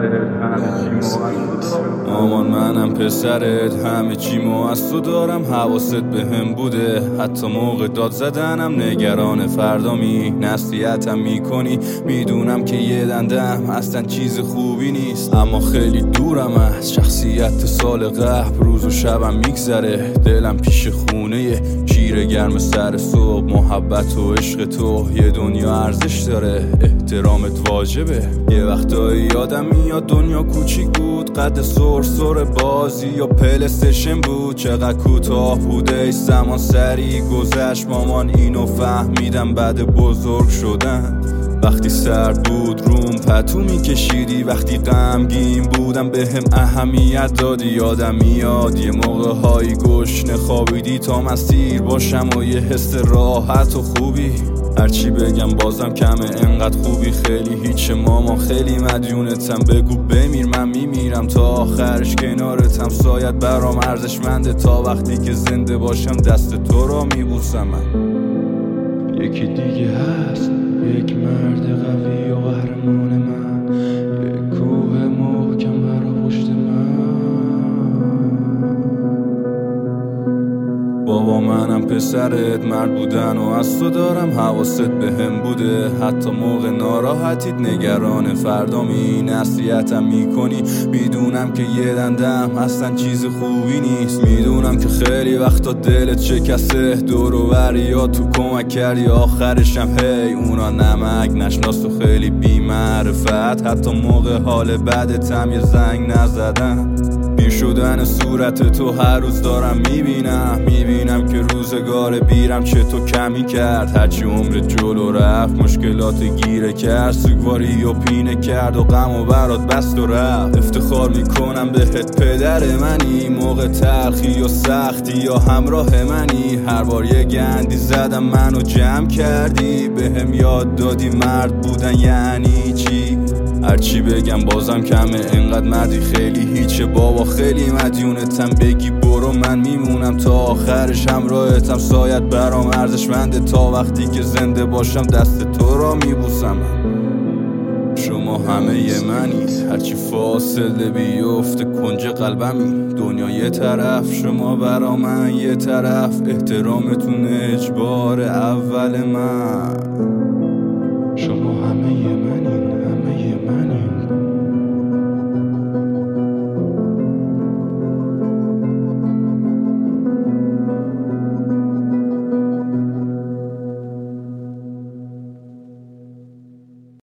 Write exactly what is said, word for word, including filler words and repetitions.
مامان منم پسرت، همه چیمو از تو دارم، حواست به هم بوده حتی موقع داد زدنم. نگران فردامی نصیحتم میکنی، میدونم که یه دندم اصلا چیز خوبی نیست، اما خیلی دورم از شخصیت سال قبل. روز و شبم میگذره، دلم پیش خونه شیر گرم سر صبح. محبت و عشق تو یه دنیا ارزش داره، احترامت واجبه. یه وقتایی یادم میاد دنیا کوچیک بود، قد سر سر بازی یا پلیستشن بود. چقدر کوتاه بوده ای زمان، سری گذشت. مامان اینو فهمیدم بعد بزرگ شدن. وقتی سرد بود روم پتو میکشیدی، وقتی غمگین بودم به هم اهمیت دادی. یادم میاد یه موقع هایی گشنه خوابیدی تا مسیر باشم و یه حس راحت و خوبی. هرچی بگم بازم کمه، انقدر خوبی خیلی هیچ ماما، خیلی مدیونتم. بگو بمیر من میمیرم تا آخرش کنارتم. سایت برام ارزشمنده، تا وقتی که زنده باشم دست تو را میبوسم. من یکی دیگه هست، یک مرد قوی و قهرمان من، یک کوه محکم برا پشت من. بابا منم پسرت، مرد بودن و از تو دارم، حواست به هم بوده حتی موقع ناراحتیت. نگران فردامی نصیحتم میکنی، میدونم که یه دندم اصلا چیز خوبی نیست. میدونم که خیلی وقتا دلت شکسته، دور و بریا تو کمک کردی آخرشم هی اونا نمک نشناس و خیلی بی معرفت. حتی موقع حال بعدتم یه زنگ نزدن. بیر شدن صورت تو هر روز دارم میبینم، میبینم که روزگار بیرم چطور کمی کرد. هرچی عمر جلو رفت مشکلات گیره کرد، سوگواری و پینه کرد و غم و برات بست و رفت. افتخار میکنم بهت پدر منی، موقع تلخی و سختی یا همراه منی. هر بار یه گندی زدم منو جمع کردی، بهم یاد دادی مرد بودن یعنی چی. هرچی بگم بازم کمه، انقدر مردی خیلی هیچه بابا، خیلی مدیونتم. بگی برو من میمونم تا آخرش همراهتم. سایت برام ارزشمنده، تا وقتی که زنده باشم دست تو را میبوسم. شما همه ی منید، هرچی فاصله بیفته کنج قلبمی. دنیا یه طرف، شما برا من یه طرف. احترامتون اجبار اول من. شما همه ی